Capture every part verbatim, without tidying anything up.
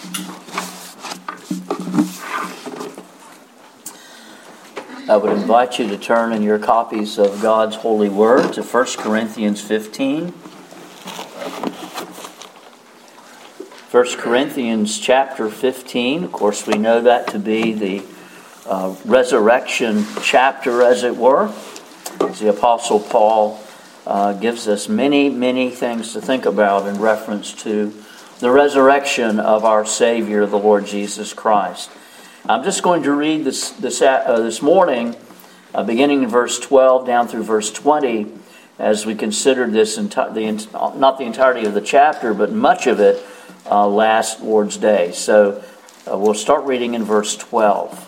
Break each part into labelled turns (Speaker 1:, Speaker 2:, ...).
Speaker 1: I would invite you to turn in your copies of God's holy word to First Corinthians fifteen. First Corinthians chapter fifteen, of course we know that to be the uh, resurrection chapter, as it were. As the Apostle Paul uh, gives us many, many things to think about in reference to the resurrection of our Savior, the Lord Jesus Christ. I'm just going to read this this, uh, this morning, uh, beginning in verse twelve down through verse twenty, as we consider this, enti- the, not the entirety of the chapter, but much of it, uh, last Lord's Day. So uh, we'll start reading in verse twelve.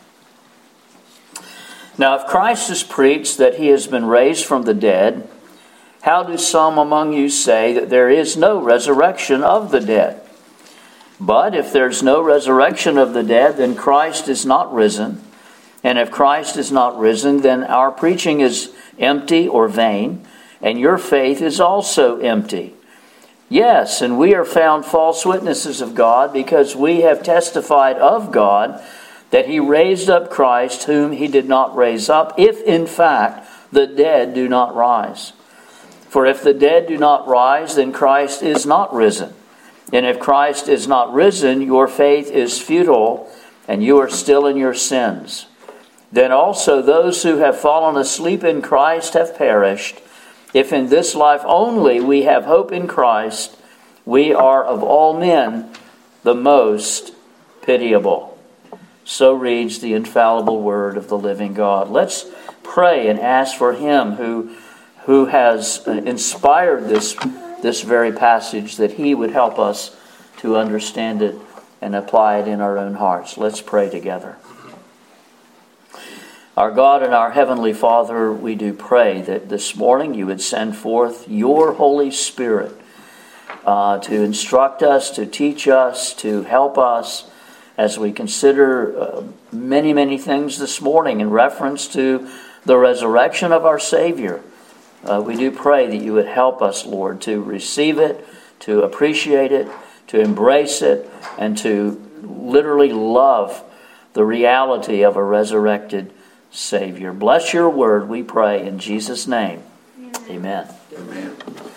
Speaker 1: Now, if Christ is preached that he has been raised from the dead, how do some among you say that there is no resurrection of the dead? But if there's no resurrection of the dead, then Christ is not risen. And if Christ is not risen, then our preaching is empty or vain, and your faith is also empty. Yes, and we are found false witnesses of God, because we have testified of God that he raised up Christ, whom he did not raise up, if in fact the dead do not rise. For if the dead do not rise, then Christ is not risen. And if Christ is not risen, your faith is futile, and you are still in your sins. Then also those who have fallen asleep in Christ have perished. If in this life only we have hope in Christ, we are of all men the most pitiable. So reads the infallible word of the living God. Let's pray and ask for him who, who has inspired this this very passage, that he would help us to understand it and apply it in our own hearts. Let's pray together. Our God and our Heavenly Father, we do pray that this morning you would send forth your Holy Spirit uh, to instruct us, to teach us, to help us as we consider uh, many, many things this morning in reference to the resurrection of our Savior. Uh, we do pray that you would help us, Lord, to receive it, to appreciate it, to embrace it, and to literally love the reality of a resurrected Savior. Bless your word, we pray, in Jesus' name. Amen. Amen.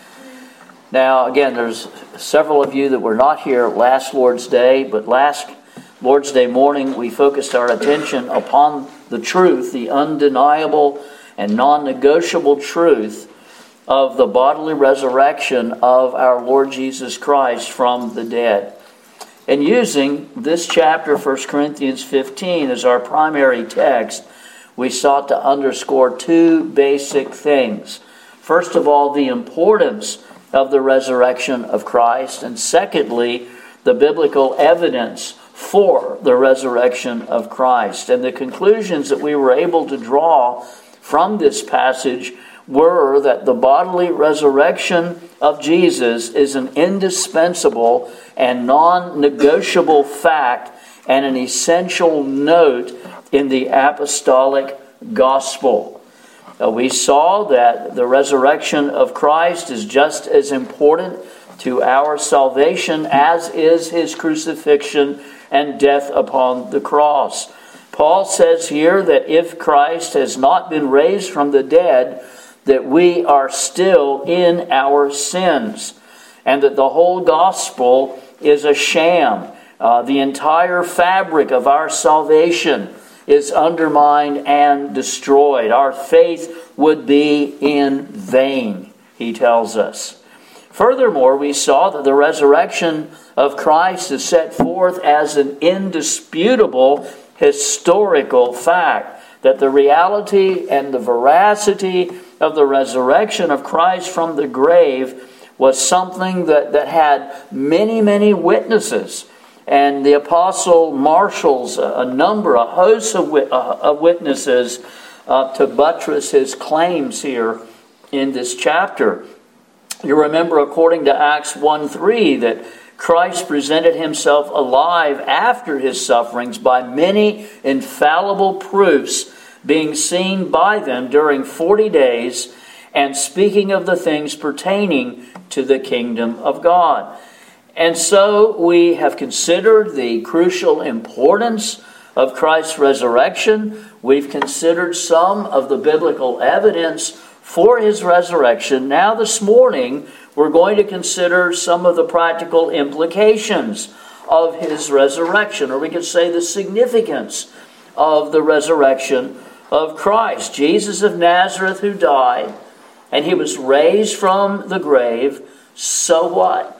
Speaker 1: Now, again, there's several of you that were not here last Lord's Day, but last Lord's Day morning we focused our attention upon the truth, the undeniable and non-negotiable truth of the bodily resurrection of our Lord Jesus Christ from the dead. And using this chapter, First Corinthians fifteen, as our primary text, we sought to underscore two basic things. First of all, the importance of the resurrection of Christ, and secondly, the biblical evidence for the resurrection of Christ. And the conclusions that we were able to draw from this passage were that the bodily resurrection of Jesus is an indispensable and non-negotiable fact and an essential note in the apostolic gospel. Uh, we saw that the resurrection of Christ is just as important to our salvation as is his crucifixion and death upon the cross. Paul says here that if Christ has not been raised from the dead, that we are still in our sins, and that the whole gospel is a sham. Uh, the entire fabric of our salvation is undermined and destroyed. Our faith would be in vain, he tells us. Furthermore, we saw that the resurrection of Christ is set forth as an indisputable historical fact, that the reality and the veracity of the resurrection of Christ from the grave was something that, that had many, many witnesses. And the apostle marshals a, a number, a host of, wit, uh, of witnesses uh, to buttress his claims here in this chapter. You remember, according to Acts one three, that Christ presented himself alive after his sufferings by many infallible proofs, being seen by them during forty days, and speaking of the things pertaining to the kingdom of God. And so we have considered the crucial importance of Christ's resurrection. We've considered some of the biblical evidence for his resurrection. Now this morning, we're going to consider some of the practical implications of his resurrection, or we could say the significance of the resurrection of Christ. Jesus of Nazareth, who died, and he was raised from the grave. So what?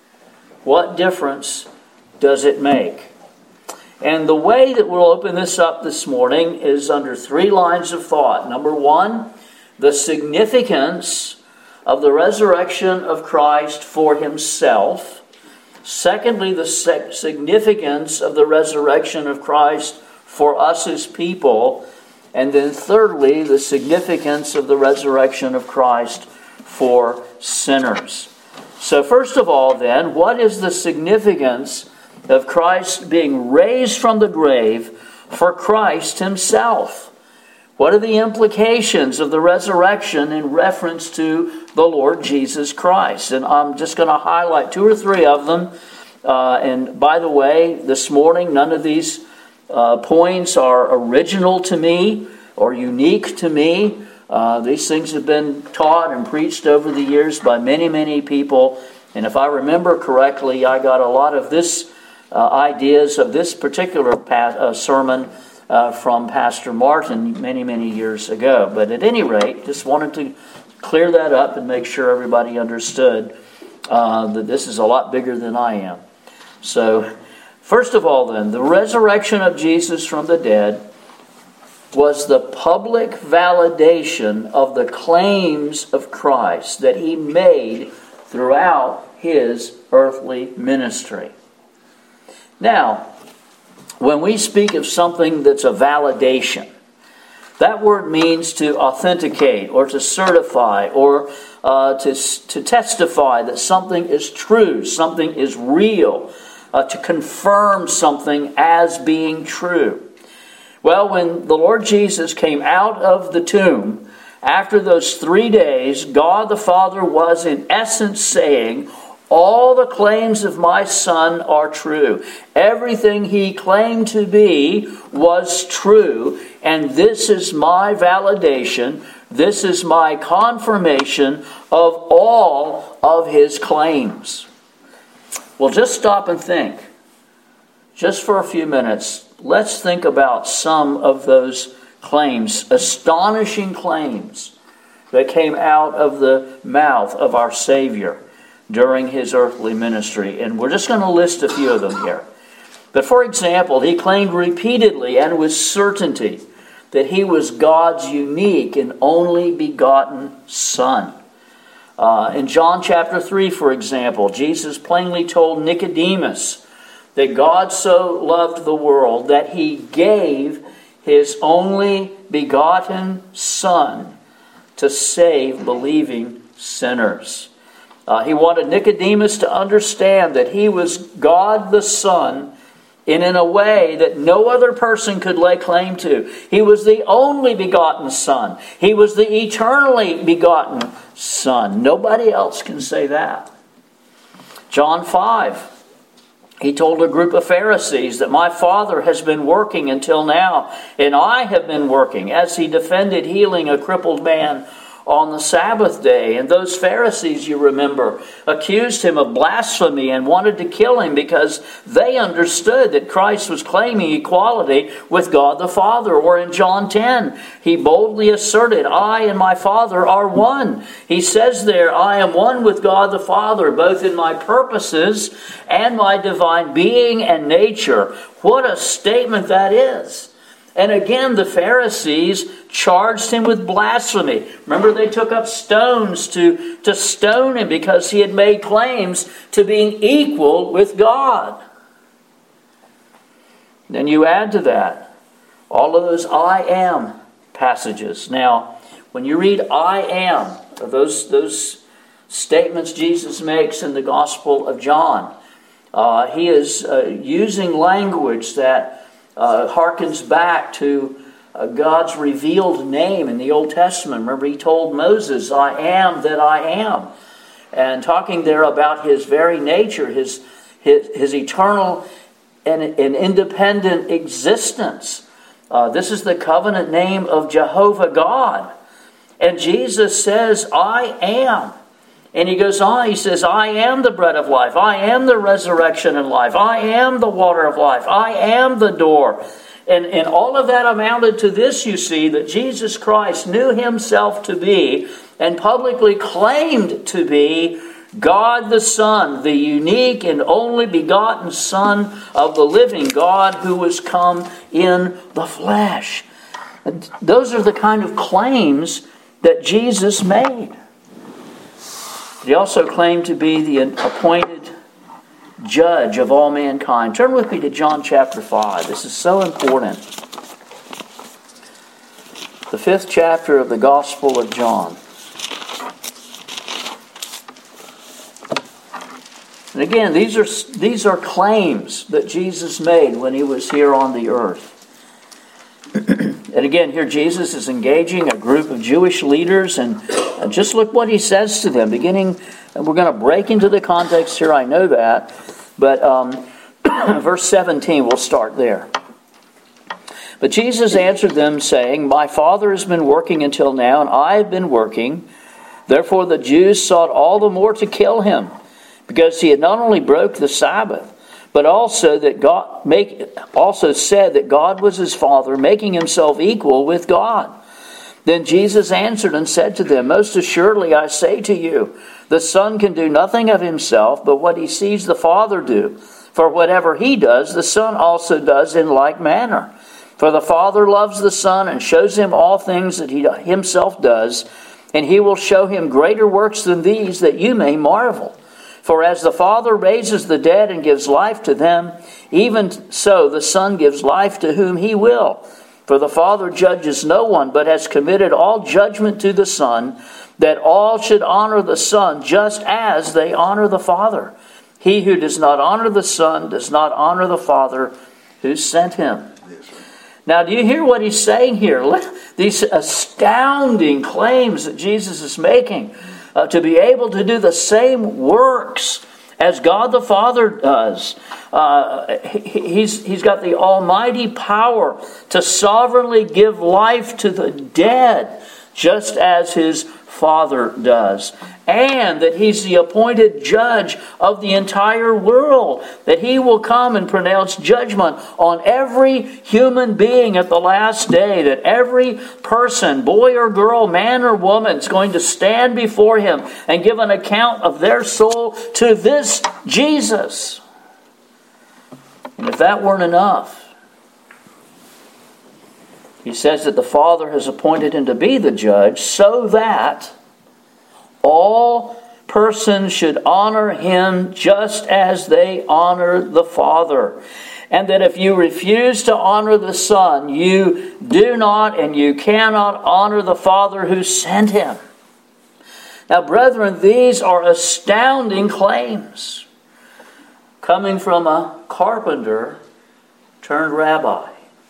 Speaker 1: What difference does it make? And the way that we'll open this up this morning is under three lines of thought. Number one, the significance of the resurrection of Christ for himself. Secondly, the significance of the resurrection of Christ for us as people. And then thirdly, the significance of the resurrection of Christ for sinners. So first of all then, what is the significance of Christ being raised from the grave for Christ himself? What are the implications of the resurrection in reference to the Lord Jesus Christ? And I'm just going to highlight two or three of them. Uh, and by the way, this morning, none of these uh, points are original to me or unique to me. Uh, these things have been taught and preached over the years by many, many people. And if I remember correctly, I got a lot of this uh, ideas of this particular pa- uh, sermon Uh, from Pastor Martin many, many years ago. But at any rate, just wanted to clear that up and make sure everybody understood uh, that this is a lot bigger than I am. So, first of all then, the resurrection of Jesus from the dead was the public validation of the claims of Christ that he made throughout his earthly ministry. Now, when we speak of something that's a validation, that word means to authenticate or to certify or uh, to, to testify that something is true, something is real, uh, to confirm something as being true. Well, when the Lord Jesus came out of the tomb, after those three days, God the Father was in essence saying, all the claims of my Son are true. Everything he claimed to be was true. And this is my validation. This is my confirmation of all of his claims. Well, just stop and think. Just for a few minutes, let's think about some of those claims, astonishing claims that came out of the mouth of our Savior during his earthly ministry. And we're just going to list a few of them here. But for example, he claimed repeatedly and with certainty that he was God's unique and only begotten Son. Uh, in John chapter three, for example, Jesus plainly told Nicodemus that God so loved the world that he gave his only begotten Son to save believing sinners. Uh, he wanted Nicodemus to understand that he was God the Son and in a way that no other person could lay claim to. He was the only begotten Son. He was the eternally begotten Son. Nobody else can say that. John five, he told a group of Pharisees that my Father has been working until now, and I have been working, as he defended healing a crippled man on the Sabbath day. And those Pharisees, you remember, accused him of blasphemy and wanted to kill him because they understood that Christ was claiming equality with God the Father. Or in John ten, he boldly asserted, I and my Father are one. He says there, I am one with God the Father, both in my purposes and my divine being and nature. What a statement that is. And again, the Pharisees charged him with blasphemy. Remember, they took up stones to, to stone him because he had made claims to being equal with God. Then you add to that all of those I am passages. Now, when you read I am, those, those statements Jesus makes in the Gospel of John, uh, he is uh, using language that Uh, harkens back to uh, God's revealed name in the Old Testament. Remember, he told Moses, I am that I am. and talking there about his very nature, his, his, his eternal and, and independent existence. Uh, this is the covenant name of Jehovah God. And Jesus says, I am. And he goes on, he says, I am the bread of life. I am the resurrection and life. I am the water of life. I am the door. And, and all of that amounted to this, you see, that Jesus Christ knew himself to be and publicly claimed to be God the Son, the unique and only begotten Son of the living God who was come in the flesh. And those are the kind of claims that Jesus made. He also claimed to be the appointed judge of all mankind. Turn with me to John chapter five. This is so important. The fifth chapter of the Gospel of John. And again, these are these are claims that Jesus made when he was here on the earth. And again, here Jesus is engaging a group of Jewish leaders, and, and just look what he says to them, beginning, and we're going to break into the context here, I know that, but um, verse seventeen, we'll start there. But Jesus answered them, saying, My Father has been working until now, and I have been working. Therefore the Jews sought all the more to kill him, because he had not only broke the Sabbath, but also that God make also said that God was his Father, making himself equal with God. Then Jesus answered and said to them, Most assuredly I say to you, the Son can do nothing of himself, but what he sees the Father do. For whatever he does, the Son also does in like manner. For the Father loves the Son and shows him all things that he himself does, and he will show him greater works than these, that you may marvel. For as the Father raises the dead and gives life to them, even so the Son gives life to whom he will. For the Father judges no one, but has committed all judgment to the Son, that all should honor the Son just as they honor the Father. He who does not honor the Son does not honor the Father who sent him. Now, do you hear what he's saying here? These astounding claims that Jesus is making. Uh, to be able to do the same works as God the Father does. Uh, he, he's, he's got the almighty power to sovereignly give life to the dead, just as his Father does. And that he's the appointed judge of the entire world. That he will come and pronounce judgment on every human being at the last day. That every person, boy or girl, man or woman, is going to stand before him and give an account of their soul to this Jesus. And if that weren't enough, he says that the Father has appointed him to be the judge so that all persons should honor him just as they honor the Father. And that if you refuse to honor the Son, you do not and you cannot honor the Father who sent him. Now, brethren, these are astounding claims coming from a carpenter turned rabbi.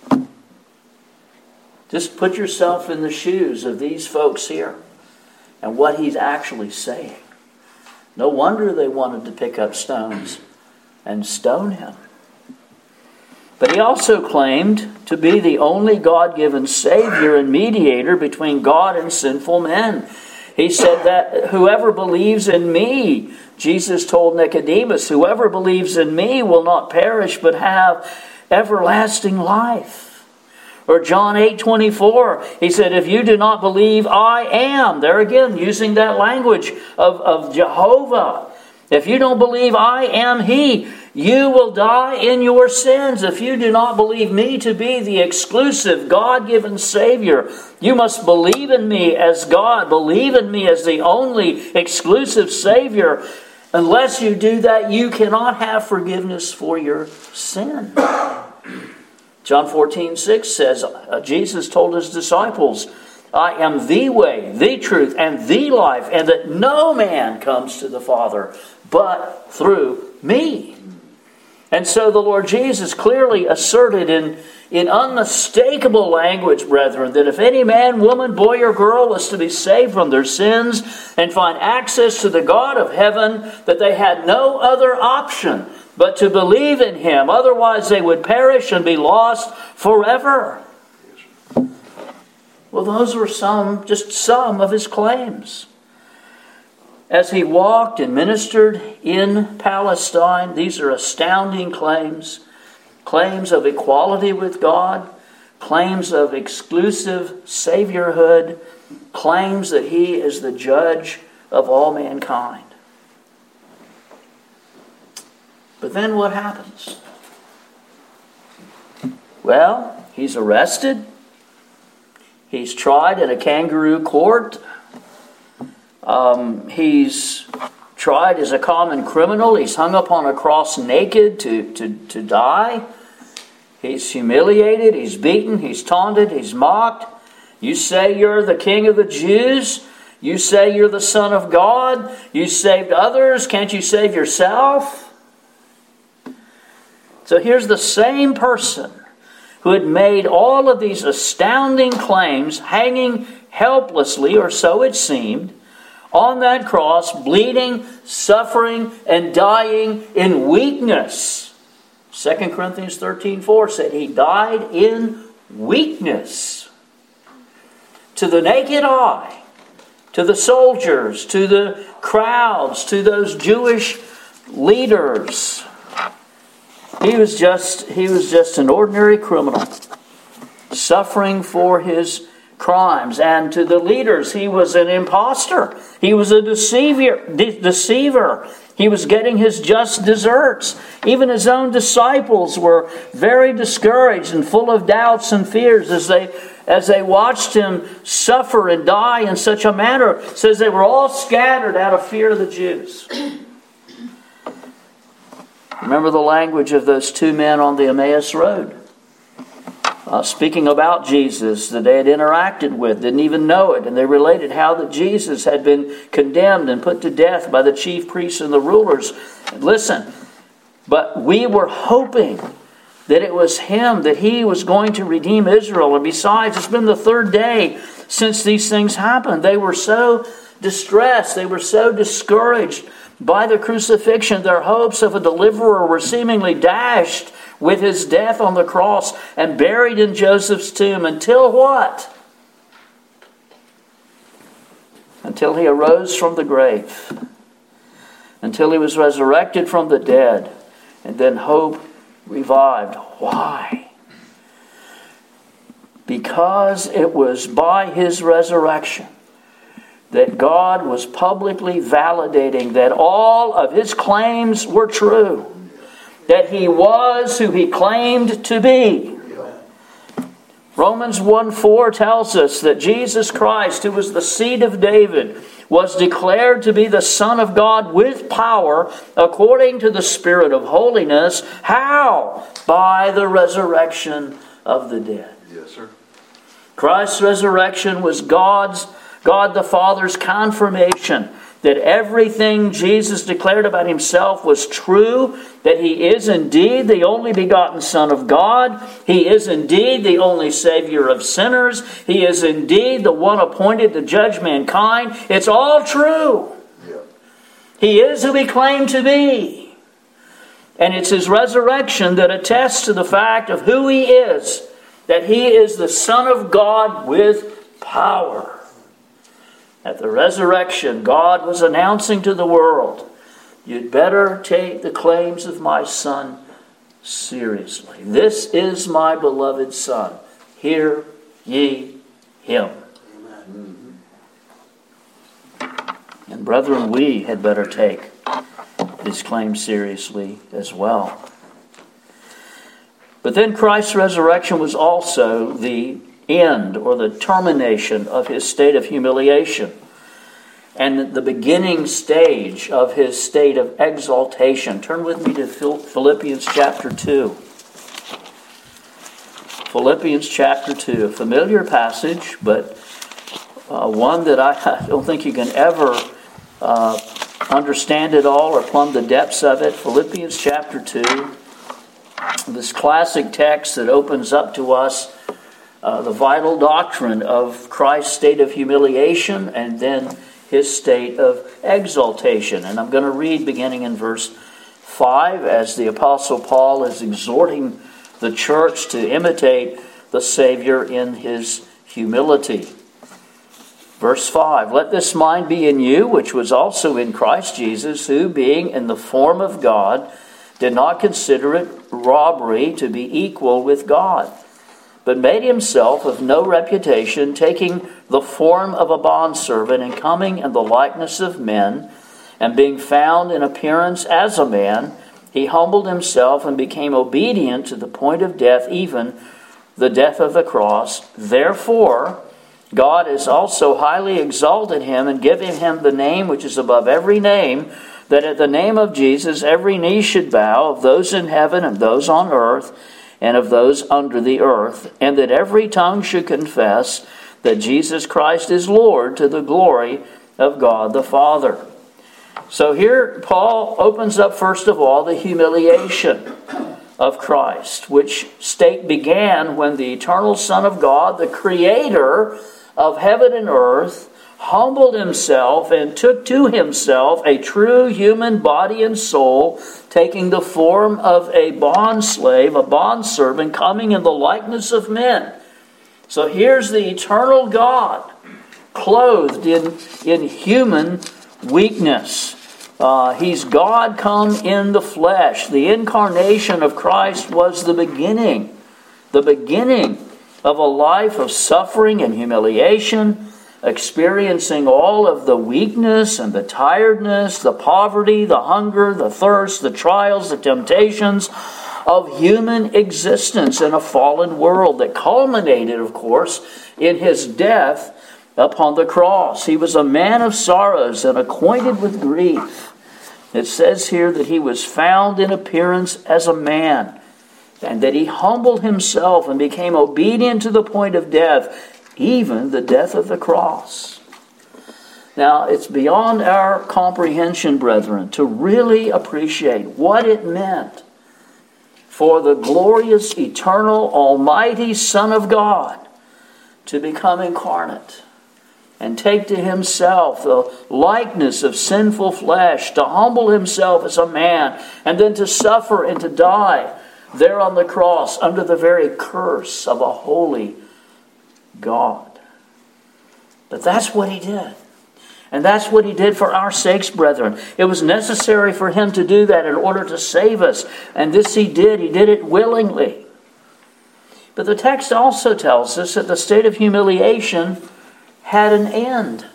Speaker 1: Just put yourself in the shoes of these folks here and what he's actually saying. No wonder they wanted to pick up stones and stone him. But he also claimed to be the only God-given Savior and mediator between God and sinful men. He said that whoever believes in me, Jesus told Nicodemus, whoever believes in me will not perish but have everlasting life. Or John eight twenty-four, he said, if you do not believe, I am. There again, using that language of, of Jehovah. If you don't believe I am He, you will die in your sins. If you do not believe me to be the exclusive God-given Savior, you must believe in me as God. Believe in me as the only exclusive Savior. Unless you do that, you cannot have forgiveness for your sin. John fourteen six says, uh, Jesus told his disciples, I am the way, the truth, and the life, and that no man comes to the Father but through me. And so the Lord Jesus clearly asserted in, in unmistakable language, brethren, that if any man, woman, boy, or girl was to be saved from their sins and find access to the God of heaven, that they had no other option but to believe in Him. Otherwise they would perish and be lost forever. Well, those were some, just some of His claims. As He walked and ministered in Palestine, these are astounding claims. Claims of equality with God, claims of exclusive saviorhood, claims that He is the judge of all mankind. But then what happens? Well, He's arrested. He's tried in a kangaroo court. Um, he's tried as a common criminal. He's hung up on a cross naked to, to, to die. He's humiliated. He's beaten. He's taunted. He's mocked. You say you're the King of the Jews. You say you're the Son of God. You saved others. Can't you save yourself? So here's the same person who had made all of these astounding claims, hanging helplessly, or so it seemed, on that cross, bleeding, suffering, and dying in weakness. Second Corinthians thirteen four said He died in weakness. To the naked eye, to the soldiers, to the crowds, to those Jewish leaders, He was just, he was just an ordinary criminal, suffering for his crimes. And to the leaders, he was an imposter. He was a deceiver. De- deceiver. He was getting his just deserts. Even his own disciples were very discouraged and full of doubts and fears as they as they watched Him suffer and die in such a manner. It says they were all scattered out of fear of the Jews. Remember the language of those two men on the Emmaus Road. Uh, speaking about Jesus that they had interacted with, didn't even know it. And they related how that Jesus had been condemned and put to death by the chief priests and the rulers. And listen, but we were hoping that it was Him, that He was going to redeem Israel. And besides, it's been the third day since these things happened. They were so distressed. They were so discouraged by the crucifixion. Their hopes of a deliverer were seemingly dashed with His death on the cross and buried in Joseph's tomb. Until what? Until He arose from the grave. Until He was resurrected from the dead. And then hope revived. Why? Because it was by His resurrection that God was publicly validating that all of His claims were true. That He was who He claimed to be. Romans one four tells us that Jesus Christ, who was the seed of David, was declared to be the Son of God with power according to the Spirit of holiness. How? By the resurrection of the dead.
Speaker 2: Yes, sir.
Speaker 1: Christ's resurrection was God's, God the Father's confirmation that everything Jesus declared about Himself was true, that He is indeed the only begotten Son of God. He is indeed the only Savior of sinners. He is indeed the one appointed to judge mankind. It's all true.
Speaker 2: Yeah.
Speaker 1: He is who He claimed to be. And it's His resurrection that attests to the fact of who He is, that He is the Son of God with power. At the resurrection, God was announcing to the world, you'd better take the claims of my Son seriously. This is my beloved Son. Hear ye Him. Amen. And brethren, we had better take His claims seriously as well. But then Christ's resurrection was also the end or the termination of His state of humiliation and the beginning stage of His state of exaltation. Turn with me to Philippians chapter two. Philippians chapter two, a familiar passage, but uh, one that I don't think you can ever uh, understand it all or plumb the depths of it. Philippians chapter two. this classic text that opens up to us uh, the vital doctrine of Christ's state of humiliation and then his state of exaltation. And I'm going to read beginning in verse five as the Apostle Paul is exhorting the church to imitate the Savior in his humility. Verse five, "Let this mind be in you, which was also in Christ Jesus, who, being in the form of God, did not consider it robbery to be equal with God, but made himself of no reputation, taking the form of a bondservant, and coming in the likeness of men, and being found in appearance as a man, he humbled himself and became obedient to the point of death, even the death of the cross. Therefore, God has also highly exalted him and given him the name which is above every name, that at the name of Jesus every knee should bow, of those in heaven and those on earth and of those under the earth, and that every tongue should confess that Jesus Christ is Lord, to the glory of God the Father." So here Paul opens up first of all the humiliation of Christ, which state began when the eternal Son of God, the Creator of heaven and earth, humbled himself and took to himself a true human body and soul, taking the form of a bondslave, a bondservant, coming in the likeness of men. So here's the eternal God, clothed in, in human weakness. Uh, he's God come in the flesh. The incarnation of Christ was the beginning, the beginning of a life of suffering and humiliation, experiencing all of the weakness and the tiredness, the poverty, the hunger, the thirst, the trials, the temptations of human existence in a fallen world that culminated, of course, in his death upon the cross. He was a man of sorrows and acquainted with grief. It says here that he was found in appearance as a man, and that he humbled himself and became obedient to the point of death, even the death of the cross. Now, it's beyond our comprehension, brethren, to really appreciate what it meant for the glorious, eternal, almighty Son of God to become incarnate and take to himself the likeness of sinful flesh, to humble himself as a man, and then to suffer and to die there on the cross under the very curse of a holy God. But that's what he did. And that's what he did for our sakes, brethren. It was necessary for him to do that in order to save us. And this he did. He did it willingly. But the text also tells us that the state of humiliation had an end.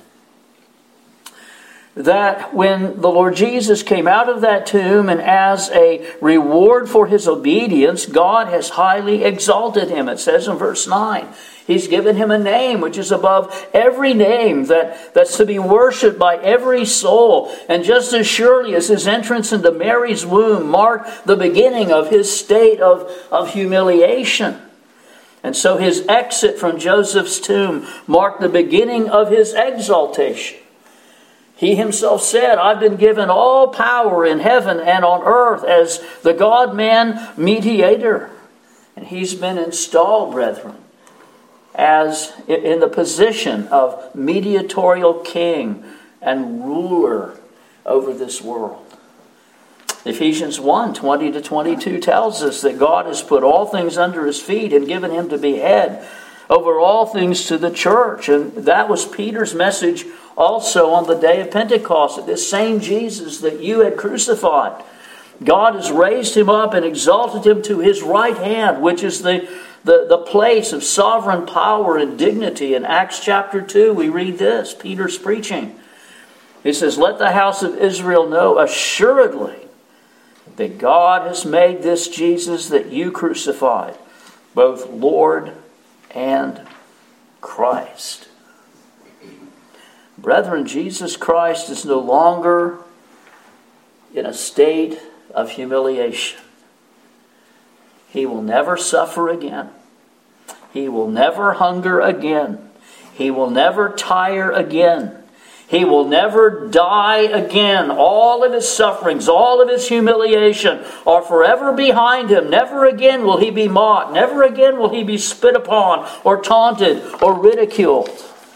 Speaker 1: That when the Lord Jesus came out of that tomb, and as a reward for his obedience, God has highly exalted him. It says in verse nine, he's given him a name which is above every name, that, that's to be worshipped by every soul. And just as surely as his entrance into Mary's womb marked the beginning of his state of, of humiliation, and so his exit from Joseph's tomb marked the beginning of his exaltation. He himself said, "I've been given all power in heaven and on earth as the God-man mediator." And he's been installed, brethren, as in the position of mediatorial king and ruler over this world. Ephesians one, twenty to twenty-two tells us that God has put all things under his feet and given him to be head over all things to the church. And that was Peter's message also on the day of Pentecost, that this same Jesus that you had crucified, God has raised him up and exalted him to his right hand, which is the, the, the place of sovereign power and dignity. In Acts chapter two, we read this, Peter's preaching. He says, "Let the house of Israel know assuredly that God has made this Jesus that you crucified, both Lord and Christ." Brethren, Jesus Christ is no longer in a state of humiliation. He will never suffer again. He will never hunger again. He will never tire again. He will never die again. All of his sufferings, all of his humiliation are forever behind him. Never again will he be mocked. Never again will he be spit upon or taunted or ridiculed.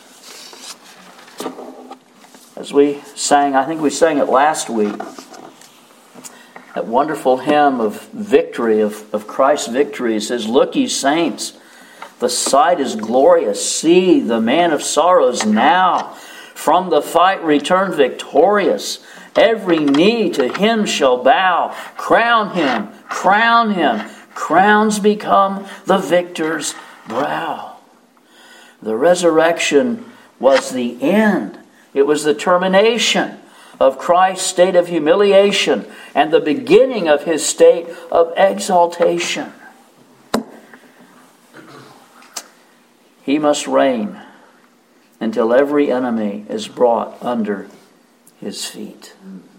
Speaker 1: As we sang, I think we sang it last week, that wonderful hymn of victory, of, of Christ's victory. It says, "Look, ye saints, the sight is glorious. See, the man of sorrows now from the fight returned victorious. Every knee to him shall bow. Crown him, crown him. Crowns become the victor's brow." The resurrection was the end. It was the termination of Christ's state of humiliation and the beginning of his state of exaltation. He must reign until every enemy is brought under his feet.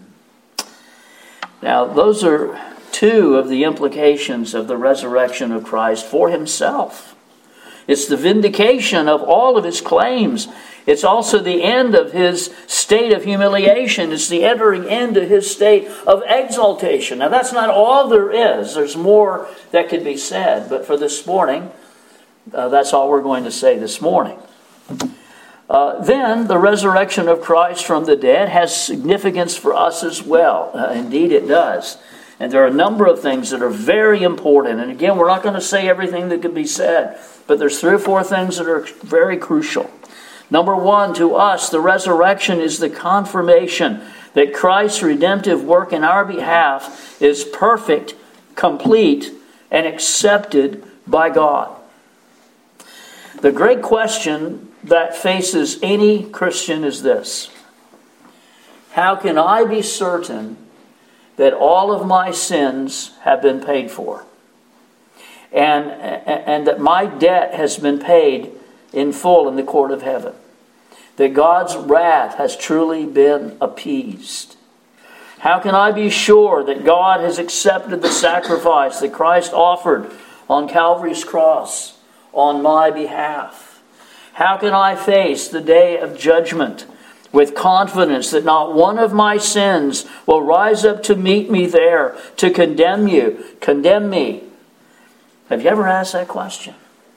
Speaker 1: Now, those are two of the implications of the resurrection of Christ for himself. It's the vindication of all of his claims. It's also the end of his state of humiliation. It's the entering into his state of exaltation. Now, that's not all there is. There's more that could be said. But for this morning, uh, that's all we're going to say this morning. Uh, then, the resurrection of Christ from the dead has significance for us as well. Uh, indeed, it does. And there are a number of things that are very important. And again, we're not going to say everything that could be said. But there's three or four things that are very crucial. Number one, to us, the resurrection is the confirmation that Christ's redemptive work in our behalf is perfect, complete, and accepted by God. The great question that faces any Christian is this: how can I be certain that all of my sins have been paid for? And, and that my debt has been paid in full in the court of heaven. That God's wrath has truly been appeased. How can I be sure that God has accepted the sacrifice that Christ offered on Calvary's cross on my behalf? How can I face the day of judgment with confidence that not one of my sins will rise up to meet me there to condemn you, condemn me? Have you ever asked that question?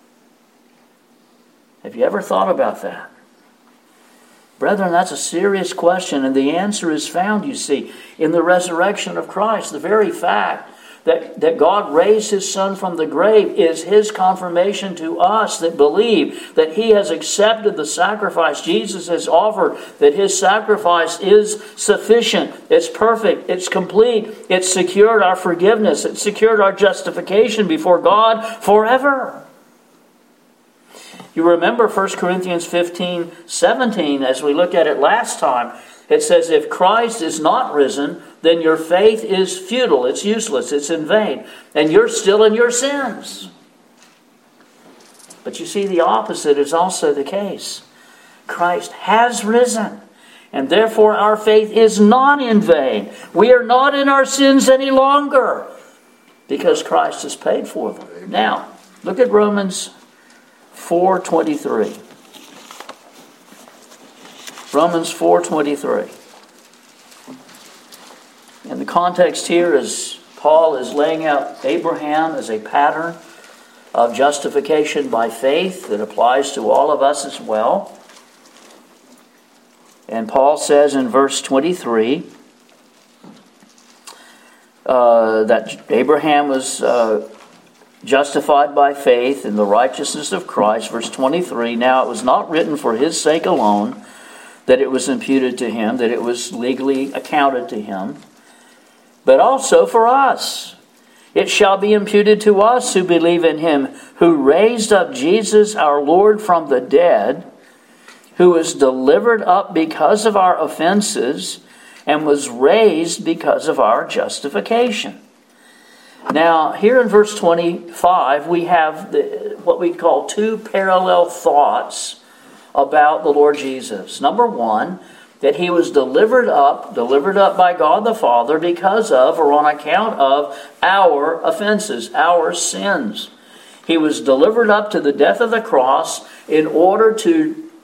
Speaker 1: Have you ever thought about that? Brethren, that's a serious question, and the answer is found, you see, in the resurrection of Christ. The very fact that, that God raised his Son from the grave is his confirmation to us that believe that he has accepted the sacrifice Jesus has offered, that his sacrifice is sufficient, it's perfect, it's complete, it's secured our forgiveness, it's secured our justification before God forever. You remember First Corinthians fifteen seventeen, as we looked at it last time. It says, if Christ is not risen, then your faith is futile, it's useless, it's in vain, and you're still in your sins. But you see, the opposite is also the case. Christ has risen, and therefore our faith is not in vain. We are not in our sins any longer, because Christ has paid for them. Now, look at Romans four twenty-three. Romans four twenty-three. And the context here is Paul is laying out Abraham as a pattern of justification by faith that applies to all of us as well. And Paul says in verse twenty-three uh, that Abraham was uh, justified by faith in the righteousness of Christ. Verse twenty-three, now it was not written for his sake alone that it was imputed to him, that it was legally accounted to him, but also for us. It shall be imputed to us who believe in him, who raised up Jesus our Lord from the dead, who was delivered up because of our offenses and was raised because of our justification. Now, here in verse twenty-five, we have the, what we call two parallel thoughts about the Lord Jesus. Number one, that he was delivered up, delivered up by God the Father because of or on account of our offenses, our sins. He was delivered up to the death of the cross in order to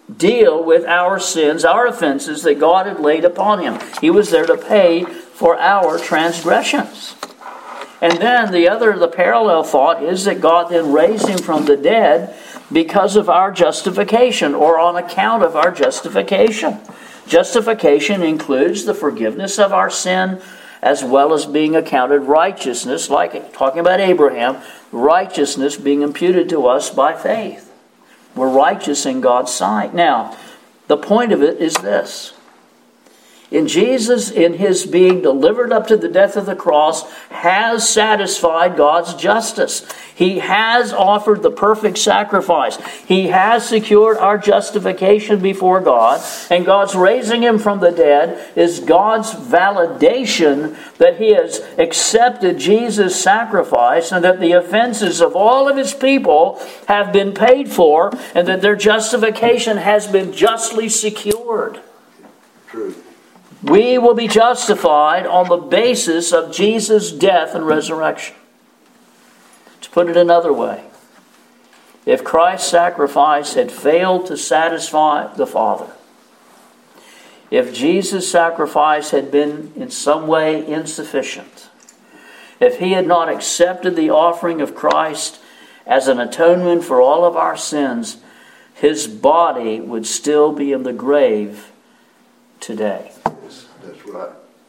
Speaker 1: deal with our sins, our offenses that God had laid upon him. He was there to pay for our transgressions. And then the other, the parallel thought is that God then raised him from the dead because of our justification, or on account of our justification. Justification includes the forgiveness of our sin, as well as being accounted righteousness, like talking about Abraham, righteousness being imputed to us by faith. We're righteous in God's sight. Now, the point of it is this. In Jesus, in his being delivered up to the death of the cross, has satisfied God's justice. He has offered the perfect sacrifice. He has secured our justification before God. And God's raising him from the dead is God's validation that he has accepted Jesus' sacrifice, and that the offenses of all of his people have been paid for, and that their justification has been justly secured.
Speaker 2: True.
Speaker 1: We will be justified on the basis of Jesus' death and resurrection. To put it another way, if Christ's sacrifice had failed to satisfy the Father, if Jesus' sacrifice had been in some way insufficient, if he had not accepted the offering of Christ as an atonement for all of our sins, his body would still be in the grave today.
Speaker 2: Yes, that's right.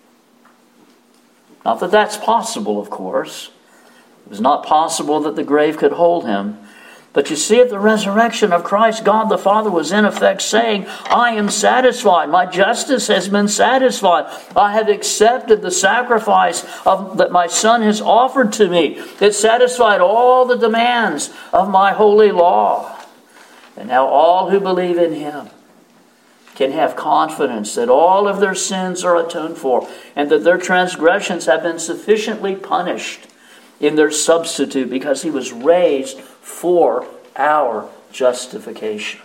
Speaker 1: Not that that's possible, of course. It was not possible that the grave could hold him. But you see, at the resurrection of Christ, God the Father was in effect saying, I am satisfied. My justice has been satisfied. I have accepted the sacrifice of, that my Son has offered to me. It satisfied all the demands of my holy law. And now all who believe in him can have confidence that all of their sins are atoned for, and that their transgressions have been sufficiently punished in their substitute, because he was raised for our justification.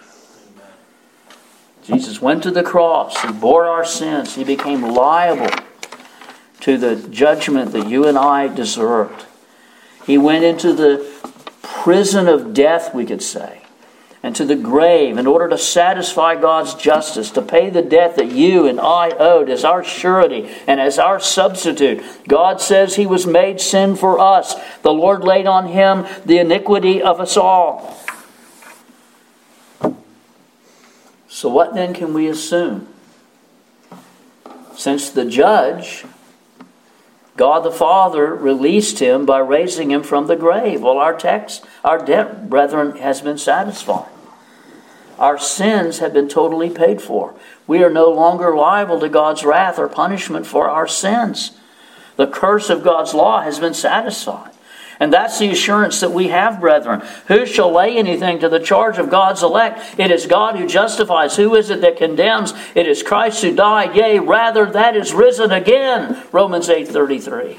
Speaker 1: Jesus went to the cross. He bore our sins. He became liable to the judgment that you and I deserved. He went into the prison of death, we could say, and to the grave in order to satisfy God's justice, to pay the debt that you and I owed as our surety and as our substitute. God says he was made sin for us. The Lord laid on him the iniquity of us all. So what then can we assume? Since the judge, God the Father, released him by raising him from the grave. Well, our text, our debt, brethren, has been satisfied. Our sins have been totally paid for. We are no longer liable to God's wrath or punishment for our sins. The curse of God's law has been satisfied. And that's the assurance that we have, brethren. Who shall lay anything to the charge of God's elect? It is God who justifies. Who is it that condemns? It is Christ who died, yea, rather that is risen again. Romans eight thirty-three.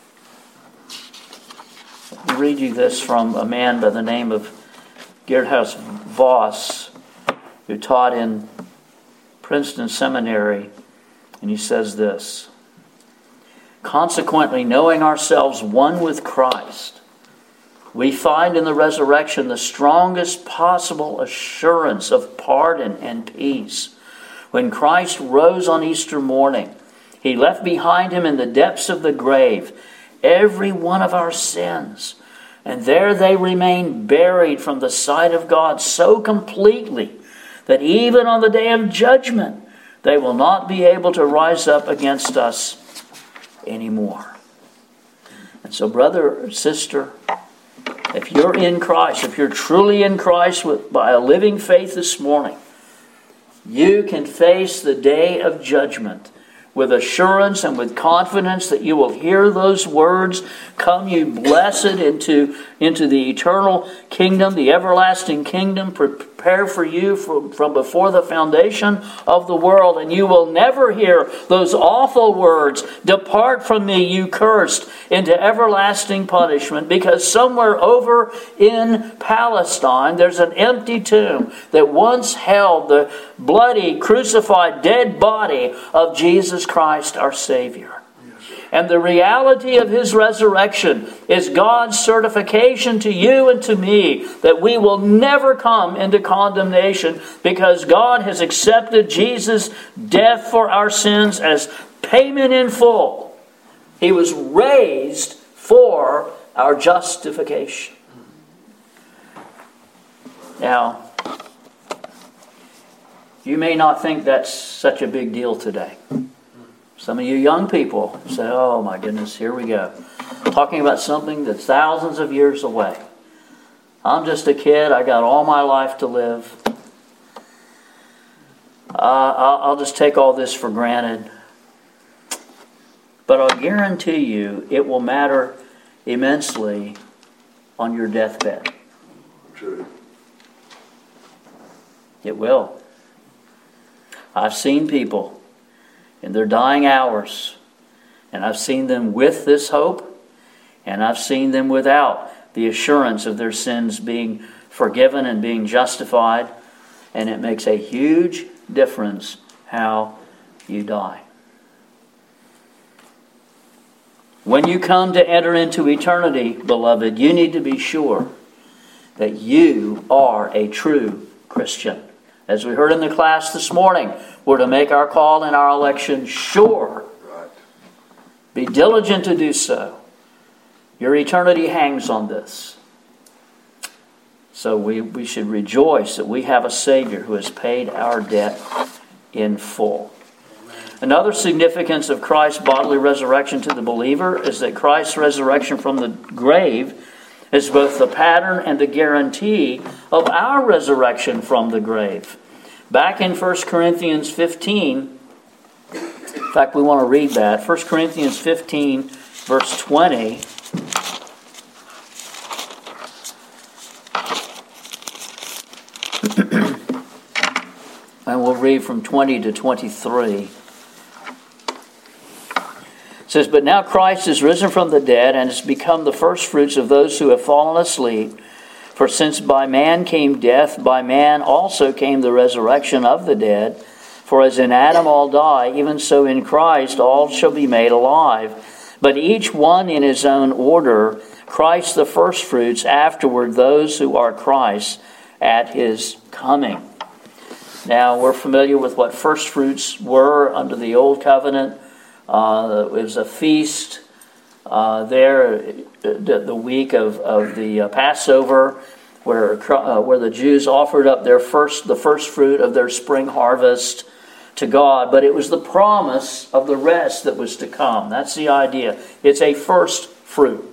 Speaker 1: Let me read you this from a man by the name of Geerhardus Vos, who taught in Princeton Seminary. And he says this: consequently, knowing ourselves one with Christ, we find in the resurrection the strongest possible assurance of pardon and peace. When Christ rose on Easter morning, he left behind him in the depths of the grave every one of our sins. And there they remain buried from the sight of God so completely that even on the day of judgment, they will not be able to rise up against us anymore. And so, brother, sister, if you're in Christ, if you're truly in Christ with, by a living faith this morning, you can face the day of judgment with assurance and with confidence that you will hear those words, "Come, you blessed, into, into the eternal kingdom, the everlasting kingdom, prepare for you from, from before the foundation of the world." And you will never hear those awful words, "Depart from me, you cursed, into everlasting punishment," because somewhere over in Palestine there's an empty tomb that once held the bloody, crucified, dead body of Jesus Christ, our Savior. And the reality of his resurrection is God's certification to you and to me that we will never come into condemnation because God has accepted Jesus' death for our sins as payment in full. He was raised for our justification. Now, you may not think that's such a big deal today. Some of you young people say, oh my goodness, here we go. Talking about something that's thousands of years away. I'm just a kid. I got all my life to live. Uh, I'll, I'll just take all this for granted. But I'll guarantee you it will matter immensely on your deathbed.
Speaker 2: True.
Speaker 1: It will. I've seen people in their dying hours, and I've seen them with this hope, and I've seen them without the assurance of their sins being forgiven and being justified, and it makes a huge difference how you die. When you come to enter into eternity, beloved, you need to be sure that you are a true Christian. As we heard in the class this morning, we're to make our call and our election sure.
Speaker 2: Right.
Speaker 1: Be diligent to do so. Your eternity hangs on this. So we, we should rejoice that we have a Savior who has paid our debt in full. Another significance of Christ's bodily resurrection to the believer is that Christ's resurrection from the grave is both the pattern and the guarantee of our resurrection from the grave. Back in First Corinthians fifteen, in fact, we want to read that. First Corinthians fifteen, verse twenty. And we'll read from twenty to twenty-three. It says, "But now Christ is risen from the dead and has become the firstfruits of those who have fallen asleep. For since by man came death, by man also came the resurrection of the dead. For as in Adam all die, even so in Christ all shall be made alive. But each one in his own order, Christ the firstfruits, afterward those who are Christ at his coming." Now we're familiar with what firstfruits were under the Old Covenant. Uh, it was a feast uh, there, the, the week of, of the uh, Passover, where uh, where the Jews offered up their first the first fruit of their spring harvest to God. But it was the promise of the rest that was to come. That's the idea. It's a first fruit.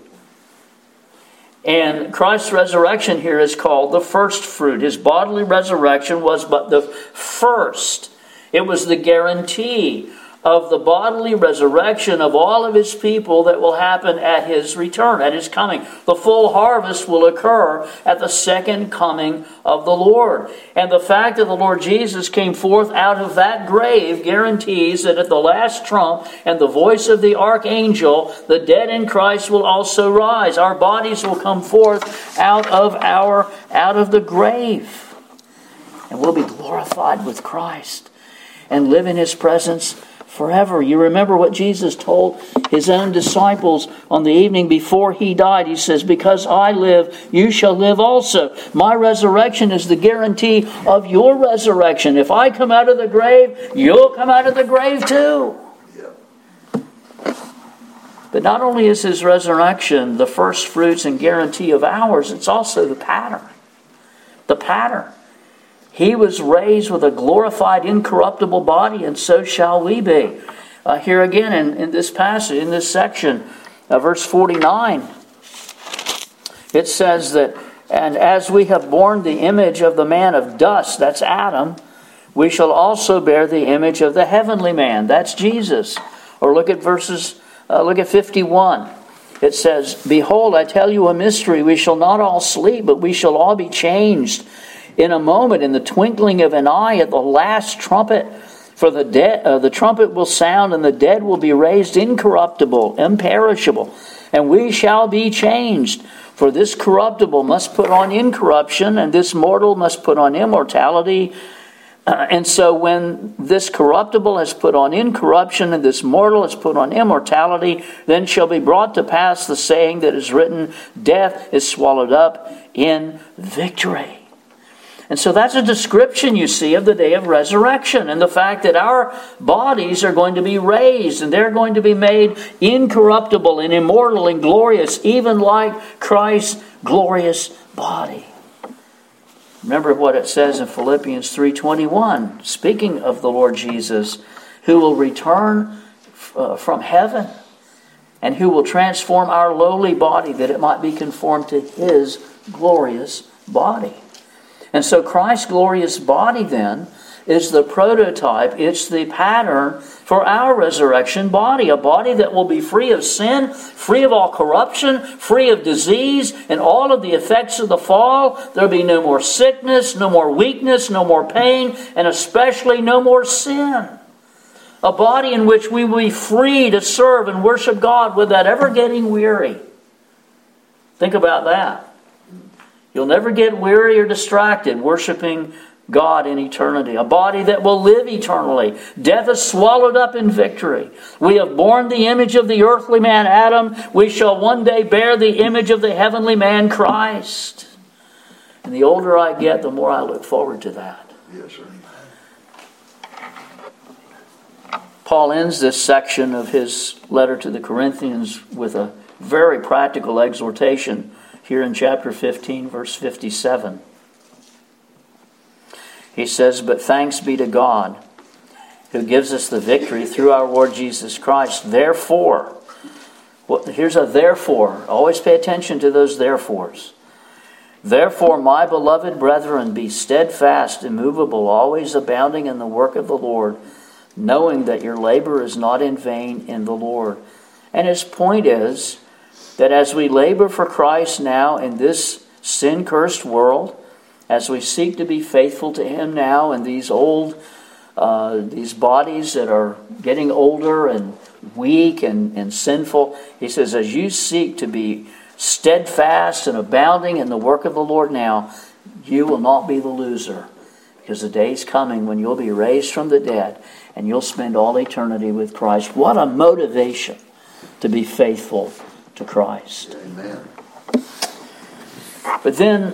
Speaker 1: And Christ's resurrection here is called the first fruit. His bodily resurrection was but the first. It was the guarantee of the bodily resurrection of all of his people that will happen at his return, at his coming. The full harvest will occur at the second coming of the Lord. And the fact that the Lord Jesus came forth out of that grave guarantees that at the last trump and the voice of the archangel, the dead in Christ will also rise. Our bodies will come forth out of our out of the grave. And we'll be glorified with Christ and live in his presence forever. You remember what Jesus told his own disciples on the evening before he died. He says, "Because I live, you shall live also." My resurrection is the guarantee of your resurrection. If I come out of the grave, you'll come out of the grave too.
Speaker 2: Yeah.
Speaker 1: But not only is his resurrection the first fruits and guarantee of ours, it's also the pattern. The pattern. He was raised with a glorified, incorruptible body, and so shall we be. Uh, here again in, in this passage, in this section, uh, verse forty-nine, it says that, "And as we have borne the image of the man of dust," that's Adam, "we shall also bear the image of the heavenly man," that's Jesus. Or look at verses, uh, look at fifty-one. It says, "Behold, I tell you a mystery. We shall not all sleep, but we shall all be changed in a moment, in the twinkling of an eye, at the last trumpet. For the dead, uh, the trumpet will sound, and the dead will be raised incorruptible, imperishable, and we shall be changed. For this corruptible must put on incorruption, and this mortal must put on immortality. Uh, and so when this corruptible has put on incorruption and this mortal has put on immortality, then shall be brought to pass the saying that is written, death is swallowed up in victory. And so that's a description, you see, of the day of resurrection and the fact that our bodies are going to be raised and they're going to be made incorruptible and immortal and glorious, even like Christ's glorious body. Remember what it says in Philippians three twenty-one, speaking of the Lord Jesus, who will return uh, from heaven and who will transform our lowly body that it might be conformed to His glorious body. And so Christ's glorious body then is the prototype, it's the pattern for our resurrection body. A body that will be free of sin, free of all corruption, free of disease, and all of the effects of the fall. There'll be no more sickness, no more weakness, no more pain, and especially no more sin. A body in which we will be free to serve and worship God without ever getting weary. Think about that. You'll never get weary or distracted worshiping God in eternity. A body that will live eternally. Death is swallowed up in victory. We have borne the image of the earthly man, Adam. We shall one day bear the image of the heavenly man, Christ. And the older I get, the more I look forward to that.
Speaker 2: Yes, sir.
Speaker 1: Paul ends this section of his letter to the Corinthians with a very practical exhortation here in chapter fifteen, verse fifty-seven. He says, but thanks be to God who gives us the victory through our Lord Jesus Christ. Therefore, well, here's a therefore. Always pay attention to those therefores. Therefore, my beloved brethren, be steadfast, immovable, always abounding in the work of the Lord, knowing that your labor is not in vain in the Lord. And his point is that as we labor for Christ now in this sin-cursed world, as we seek to be faithful to Him now in these old, uh, these bodies that are getting older and weak and, and sinful, he says, as you seek to be steadfast and abounding in the work of the Lord now, you will not be the loser. Because the day's coming when you'll be raised from the dead and you'll spend all eternity with Christ. What a motivation to be faithful to Christ.
Speaker 2: Amen.
Speaker 1: But then,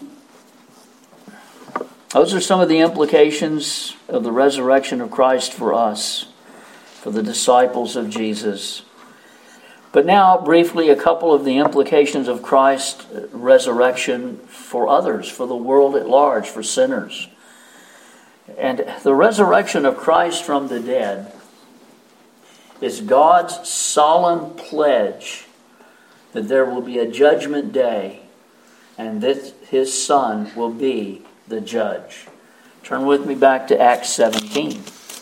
Speaker 1: those are some of the implications of the resurrection of Christ for us, for the disciples of Jesus. But now, briefly, a couple of the implications of Christ's resurrection for others, for the world at large, for sinners. And the resurrection of Christ from the dead is God's solemn pledge that there will be a judgment day and that His Son will be the judge. Turn with me back to Acts seventeen.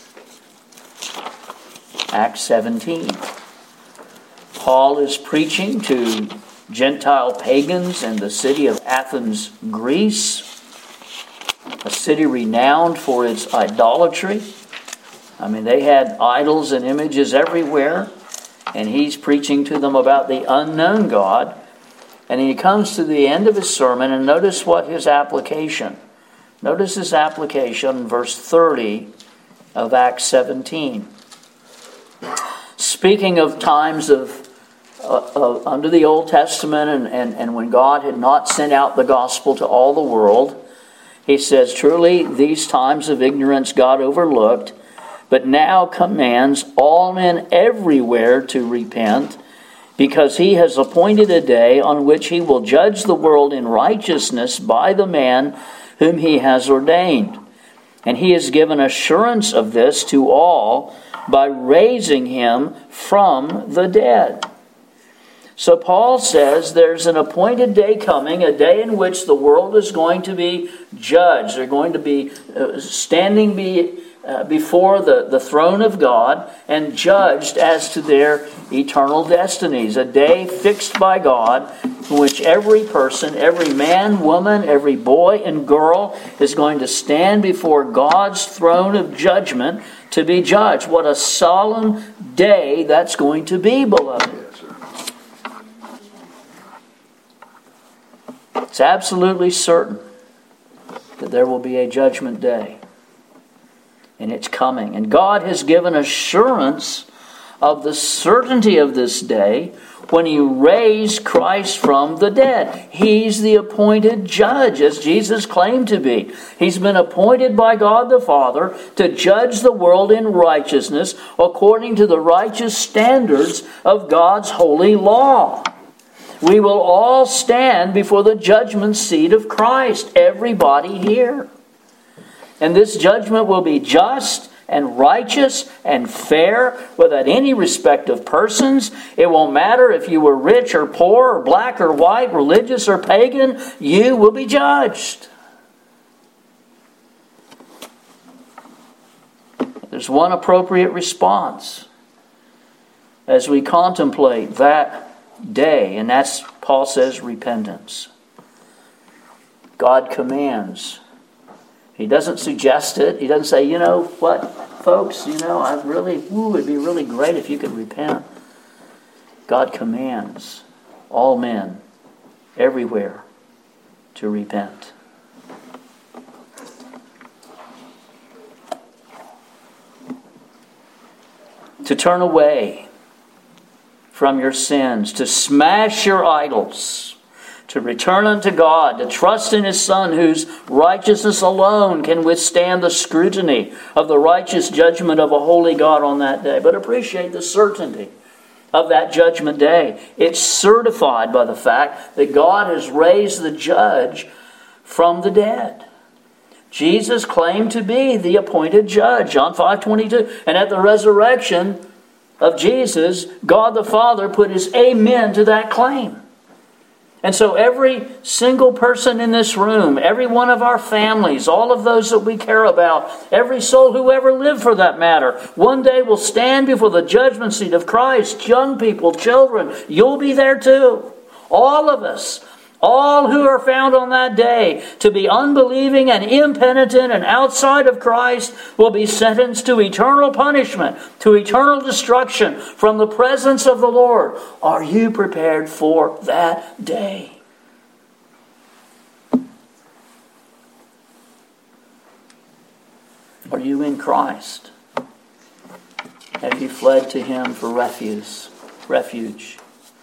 Speaker 1: Acts seventeen. Paul is preaching to Gentile pagans in the city of Athens, Greece, a city renowned for its idolatry. I mean, they had idols and images everywhere, and he's preaching to them about the unknown God. And he comes to the end of his sermon, and notice what his application. Notice his application in verse thirty of Acts seventeen. Speaking of times of, uh, of under the Old Testament and, and, and when God had not sent out the gospel to all the world, he says, truly these times of ignorance God overlooked, but now commands all men everywhere to repent, because He has appointed a day on which He will judge the world in righteousness by the man whom He has ordained. And He has given assurance of this to all by raising Him from the dead. So Paul says there's an appointed day coming, a day in which the world is going to be judged. They're going to be uh, standing be, uh, before the, the throne of God and judged as to their eternal destinies. A day fixed by God in which every person, every man, woman, every boy and girl is going to stand before God's throne of judgment to be judged. What a solemn day that's going to be, beloved. It's absolutely certain that there will be a judgment day. And it's coming. And God has given assurance of the certainty of this day when He raised Christ from the dead. He's the appointed judge, as Jesus claimed to be. He's been appointed by God the Father to judge the world in righteousness according to the righteous standards of God's holy law. We will all stand before the judgment seat of Christ, everybody here. And this judgment will be just and righteous and fair without any respect of persons. It won't matter if you were rich or poor or black or white, religious or pagan, you will be judged. There's one appropriate response as we contemplate that day, and that's, Paul says, repentance. God commands. He doesn't suggest it. He doesn't say, you know what, folks, you know, I really, ooh, it'd be really great if you could repent. God commands all men everywhere to repent. To turn away from your sins, to smash your idols, to return unto God, to trust in His Son, whose righteousness alone can withstand the scrutiny of the righteous judgment of a holy God on that day. But appreciate the certainty of that judgment day. It's certified by the fact that God has raised the judge from the dead. Jesus claimed to be the appointed judge, John five twenty-two. And at the resurrection of Jesus, God the Father put His amen to that claim. And so every single person in this room, every one of our families, all of those that we care about, every soul who ever lived for that matter, one day will stand before the judgment seat of Christ. Young people, children, you'll be there too. All of us. All who are found on that day to be unbelieving and impenitent and outside of Christ will be sentenced to eternal punishment, to eternal destruction from the presence of the Lord. Are you prepared for that day? Are you in Christ? Have you fled to Him for refuge? Refuge.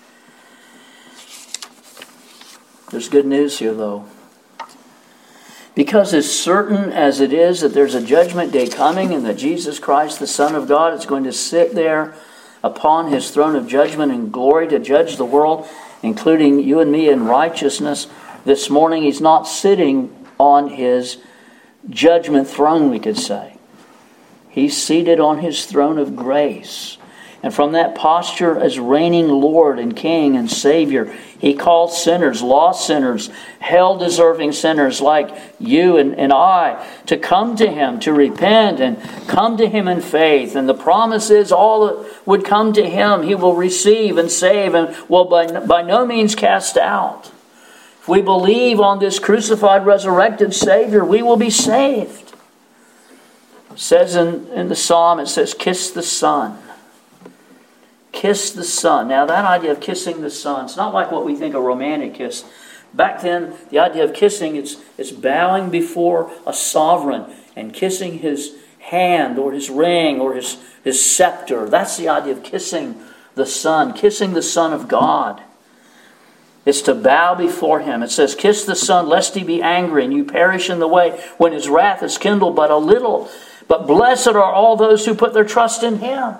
Speaker 1: There's good news here, though. Because as certain as it is that there's a judgment day coming and that Jesus Christ, the Son of God, is going to sit there upon His throne of judgment and glory to judge the world, including you and me in righteousness, this morning He's not sitting on His judgment throne, we could say. He's seated on His throne of grace. And from that posture as reigning Lord and King and Savior, He calls sinners, lost sinners, hell-deserving sinners like you and, and I to come to Him, to repent and come to Him in faith. And the promise is all that would come to Him, He will receive and save and will by, by no means cast out. If we believe on this crucified, resurrected Savior, we will be saved. It says in, in the Psalm, it says, kiss the Son. Kiss the Son. Now that idea of kissing the Son, it's not like what we think a romantic kiss. Back then, the idea of kissing, it's, it's bowing before a sovereign and kissing his hand or his ring or his, his scepter. That's the idea of kissing the Son, kissing the Son of God. It's to bow before Him. It says, kiss the Son, lest He be angry and you perish in the way when His wrath is kindled but a little. But blessed are all those who put their trust in Him.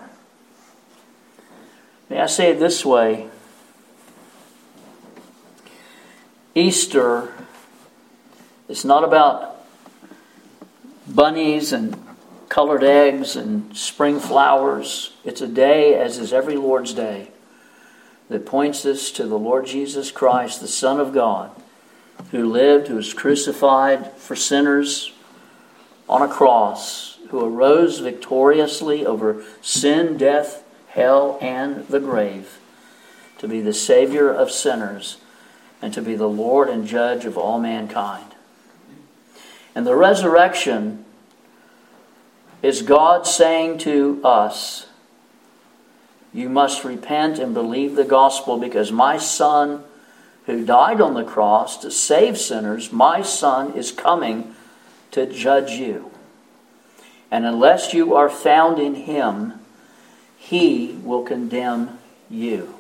Speaker 1: May I say it this way? Easter is not about bunnies and colored eggs and spring flowers. It's a day, as is every Lord's Day, that points us to the Lord Jesus Christ, the Son of God, who lived, who was crucified for sinners on a cross, who arose victoriously over sin, death, hell, and the grave, to be the Savior of sinners and to be the Lord and Judge of all mankind. And the resurrection is God saying to us, you must repent and believe the gospel because my Son who died on the cross to save sinners, my Son is coming to judge you. And unless you are found in him, he will condemn you.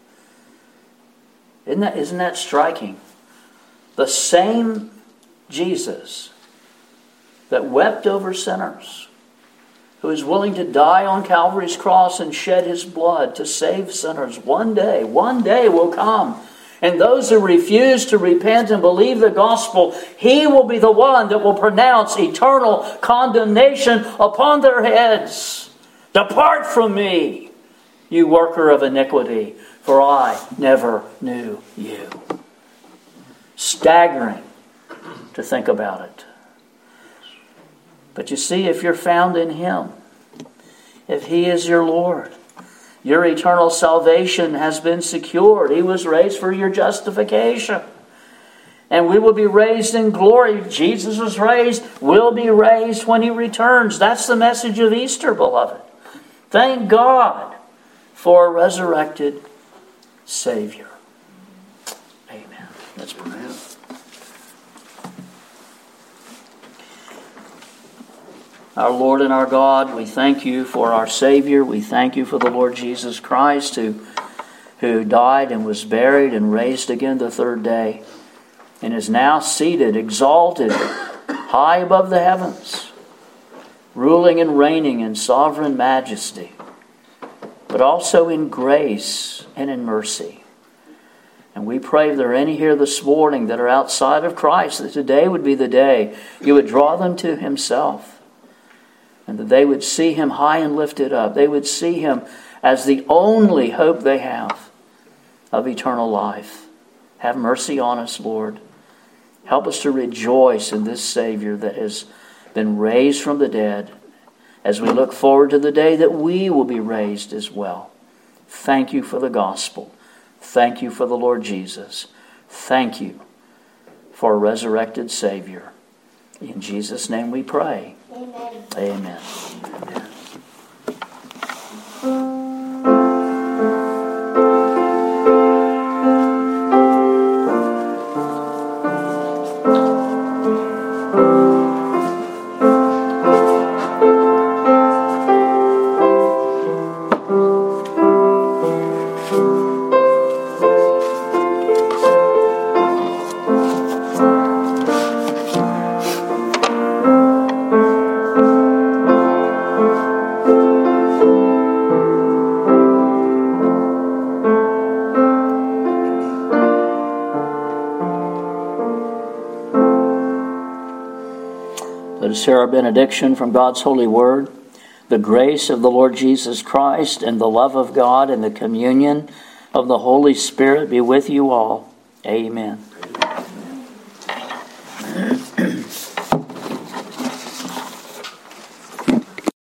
Speaker 1: Isn't that, isn't that striking? The same Jesus that wept over sinners, who is willing to die on Calvary's cross and shed his blood to save sinners, one day, one day will come. And those who refuse to repent and believe the gospel, he will be the one that will pronounce eternal condemnation upon their heads. Depart from me, you worker of iniquity, for I never knew you. Staggering to think about it. But you see, if you're found in him, if he is your Lord, your eternal salvation has been secured. He was raised for your justification. And we will be raised in glory. Jesus was raised, will be raised when he returns. That's the message of Easter, beloved. Thank God for a resurrected Savior. Amen. Let's pray. Our Lord and our God, we thank you for our Savior. We thank you for the Lord Jesus Christ who, who died and was buried and raised again the third day and is now seated, exalted, high above the heavens, ruling and reigning in sovereign majesty, but also in grace and in mercy. And we pray if there are any here this morning that are outside of Christ, that today would be the day you would draw them to himself. And that they would see him high and lifted up. They would see him as the only hope they have of eternal life. Have mercy on us, Lord. Help us to rejoice in this Savior that has been raised from the dead, as we look forward to the day that we will be raised as well. Thank you for the gospel. Thank you for the Lord Jesus. Thank you for a resurrected Savior. In Jesus' name we pray. Amen. Amen. Amen. Let us hear our benediction from God's holy word. The grace of the Lord Jesus Christ and the love of God and the communion of the Holy Spirit be with you all. Amen. Amen.